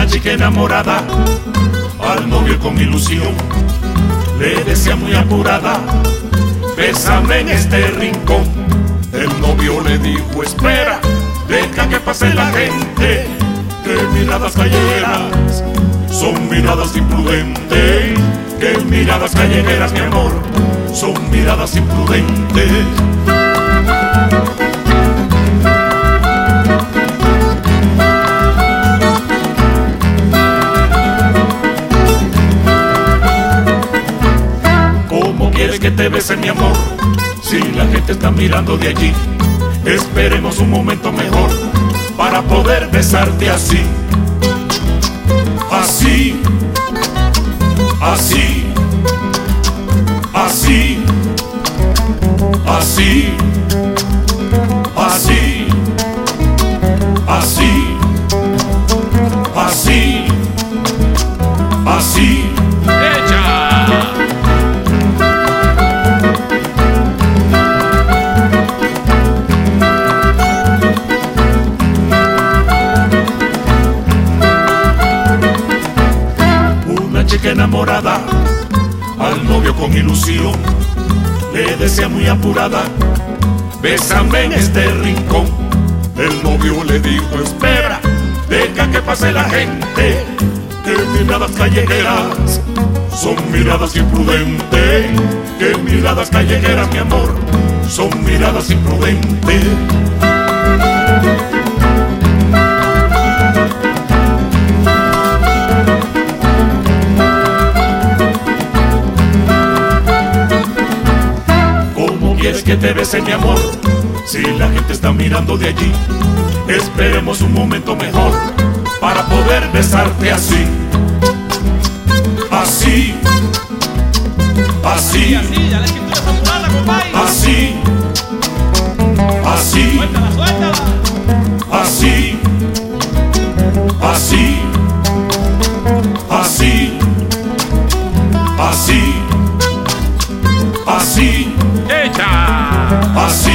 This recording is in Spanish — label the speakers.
Speaker 1: chica enamorada, al novio con ilusión le decía muy apurada: bésame en este rincón. El novio le dijo: espera, deja que pase la gente, que miradas callejeras son miradas imprudentes, que miradas callejeras, mi amor, son miradas imprudentes. ¿Cómo quieres que te bese, mi amor, si la gente está mirando de allí? Esperemos un momento mejor para poder besarte así. Así, así, así, así, así, así, así, así. Chica enamorada, al novio con ilusión le decía muy apurada: bésame en este rincón. El novio le dijo: espera, deja que pase la gente, que miradas callejeras son miradas imprudentes, que miradas callejeras, mi amor, son miradas imprudentes. ¿Quieres que te bese, mi amor, si la gente está mirando de allí? Esperemos un momento mejor para poder besarte así. Así, así,
Speaker 2: así, ya la escritura está apurada, compadre.
Speaker 1: Así, así,
Speaker 2: suéltala, suéltala.
Speaker 1: Así, así, así, así, así,
Speaker 2: ¡Echa!
Speaker 1: así.